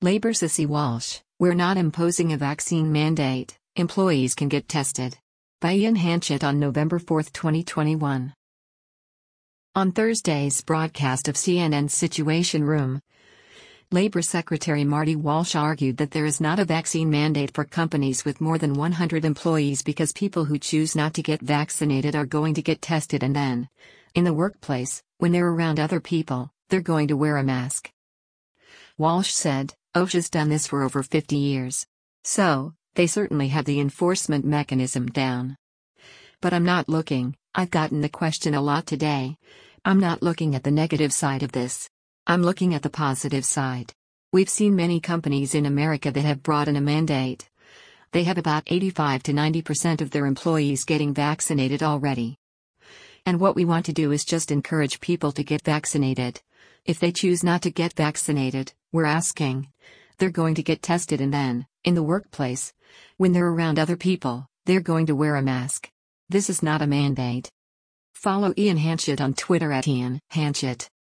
Labour Sissy Walsh, we're not imposing a vaccine mandate, employees can get tested. By Ian Hanchett on November 4, 2021. On Thursday's broadcast of CNN's Situation Room, Labour Secretary Marty Walsh argued that there is not a vaccine mandate for companies with more than 100 employees because people who choose not to get vaccinated are going to get tested and then, in the workplace, when they're around other people, they're going to wear a mask. Walsh said, OSHA's done this for over 50 years. So, they certainly have the enforcement mechanism down. But I'm not looking, I've gotten the question a lot today. I'm not looking at the negative side of this. I'm looking at the positive side. We've seen many companies in America that have brought in a mandate. They have about 85 to 90% of their employees getting vaccinated already. And what we want to do is just encourage people to get vaccinated. If they choose not to get vaccinated, we're asking. They're going to get tested and then, in the workplace, when they're around other people, they're going to wear a mask. This is not a mandate. Follow Ian Hanchett on Twitter @Ian Hanchett.